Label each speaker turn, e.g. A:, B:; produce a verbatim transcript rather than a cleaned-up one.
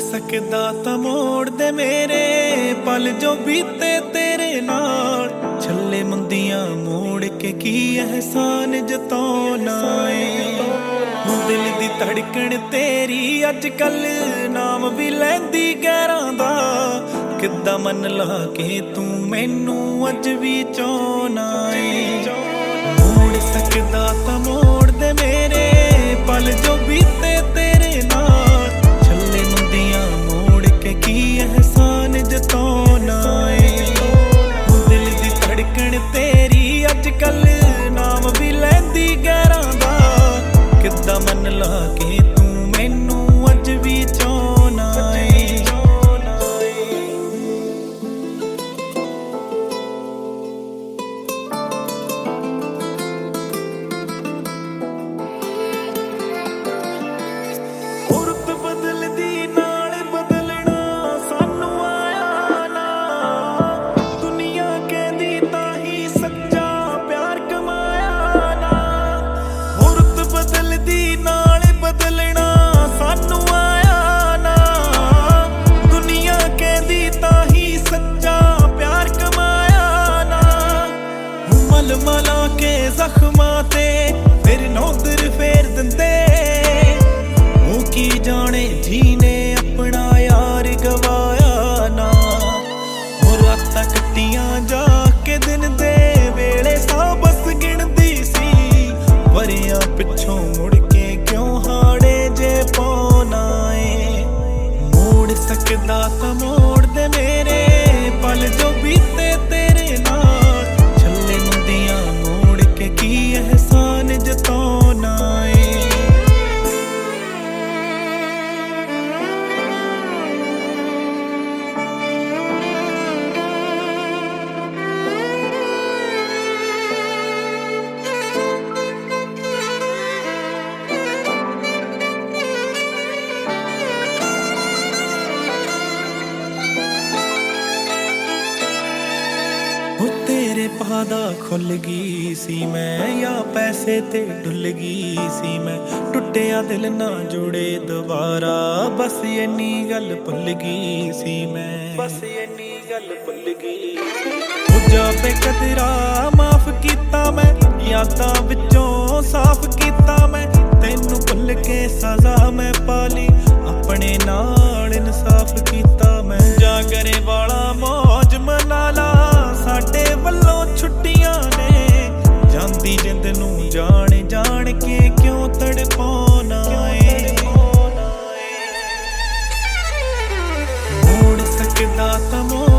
A: ਸਕਦਾ ਤਾਂ ਮੋੜ ਦੇ ਮੇਰੇ ਪਲ ਜੋ ਬੀਤੇ ਤੇਰੇ ਨਾਲ। ਛੱਲੇ ਮੁੰਦੀਆਂ ਮੋੜ ਕੇ ਕੀ ਅਹਿਸਾਨ ਜਤਾਉਣਾ ਏ। ਦਿਲ ਦੀ ਧੜਕਣ ਤੇਰੀ ਅੱਜ ਕੱਲ ਨਾਮ ਵੀ ਲੈਂਦੀ ਗੈਰਾਂ ਦਾ। ਕਿੱਦਾਂ ਮੰਨ ਲਾ ਕੇ ਤੂੰ ਮੈਨੂੰ ਅੱਜ ਵੀ ਚਾਹੁੰਨਾ ਏ। ਮੋੜ ਸਕਦਾ ਤਾਂ ਮੋੜ ਦੇ ਮੇਰੇ ਪਲ ਜੋ ਬੀਤੇ ਤੇਰੇ ਨਾਲ। ਛੱਲੇ ਮੁੰਦੀਆਂ ਮੋੜ ਕੇ ਕੀ ਅਹਿਸਾਨ ਜਤਾਉਣਾ ਏ। ਦਿਲ ਦੀ ਧੜਕਣ ਤੇਰੀ ਅੱਜ ਕੱਲ ਨਾਮ ਵੀ ਲੈਂਦੀ ਗੈਰਾਂ ਦਾ। ਕਿੱਦਾਂ ਮੰਨ ਲਾ ਕੇ ਤੂੰ ਮੈਨੂੰ ਅੱਜ ਵੀ ਚਾਹੁੰਨਾ ਏ। ਮਲਾ ਕੇ ਜ਼ਖਮਾਂ ਤੇ ਫਿਰ ਨੌਦਰ ਫੇਰ ਦਿੰਦੇ। ਉਹ ਕੀ ਜਾਣੇ ਜੀਨੇ ਆਪਣਾ ਯਾਰ ਗਵਾਇਆ ਨਾ। ਉਹ ਰਾਤਾਂ ਕੱਟੀਆਂ ਜਾ ਕੇ ਦਿਨ ਦੇ ਵੇਲੇ ਸਾਂ ਬਸ ਗਿਣਦੀ ਸੀ। ਵਰਿਆਂ ਪਿੱਛੋਂ ਮੁੜ ਕੇ ਕਿਉਂ ਹਾੜੇ ਜੇ ਪਾਉਣਾ ਏ। ਮੋੜ ਸਕਦਾ ਤਾਂ ਮੋੜ ਦੇ ਮੇਰੇ ਪਲ ਜੋ ਬੀਤੇ ਤੇਰੇ ਨਾਲ। ਕੀ ਅਹਿਸਾਨ ਜਤਾਉਣਾ ਏ। ਤੇਰੇ ਪਾਦਾ ਖੁੱਲ ਗਈ ਸੀ ਮੈਂ ਜਾਂ ਪੈਸੇ ਤੇ ਡੁੱਲ ਗਈ ਸੀ ਮੈਂ। ਟੁੱਟਿਆ ਦਿਲ ਨਾ ਜੁੜੇ ਦੁਬਾਰਾ ਬਸ ਇੰਨੀ ਗੱਲ ਭੁੱਲ ਗਈ ਸੀ ਮੈਂ। ਬਸ ਇੰਨੀ ਗੱਲ ਭੁੱਲ ਗਈ ਸੀ। ਹੋ ਜਾ ਬੇਕਦਰਾ ਮਾਫ ਕੀਤਾ ਮੈਂ ਯਾਦਾਂ ਵਿੱਚੋਂ ਸਾਫ਼ ਕੀਤਾ ਮੈਂ। ਤੈਨੂੰ ਭੁੱਲ ਕੇ ਸਜ਼ਾ ਮੈਂ ਪਾਲੀ ਆਪਣੇ ਨਾਲ ਇਨਸਾਫ ਕੀਤਾ ਮੈਂ। ਜਾਗਰੇ ਵਾਲਾ ਮੌਜ ਮਨਾ ਲਾ ਸਾਡੇ ਵੱਲੋਂ ਛੁੱਟੀਆਂ ਨੇ। ਜਾਂਦੀ ਜਿੰਦ ਨੂੰ ਜਾਣ ਜਾਣ ਕੇ ਕਿਉਂ ਤੜਪਾਉਣਾ ਏ। ਮੋੜ ਸਕਦਾ ਤਾਂ